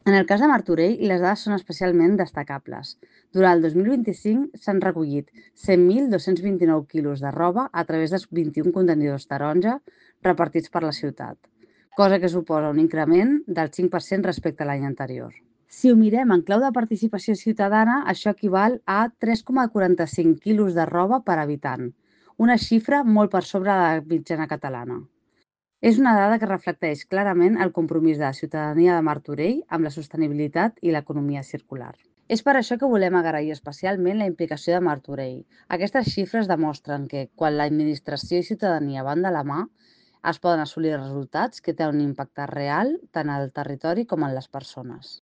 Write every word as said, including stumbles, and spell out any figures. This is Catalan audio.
En el cas de Martorell, les dades són especialment destacables. Durant el dos mil vint-i-cinc s'han recollit cent mil dos-cents vint-i-nou quilos de roba a través dels vint-i-un contenidors taronja repartits per la ciutat, cosa que suposa un increment del cinc per cent respecte a l'any anterior. Si ho mirem en clau de participació ciutadana, això equival a tres coma quaranta-cinc quilos de roba per habitant, una xifra molt per sobre de la mitjana catalana. És una dada que reflecteix clarament el compromís de la ciutadania de Martorell amb la sostenibilitat i l'economia circular. És per això que volem agrair especialment la implicació de Martorell. Aquestes xifres demostren que, quan l'administració i ciutadania van de la mà, es poden assolir resultats que tenen un impacte real tant al territori com en les persones.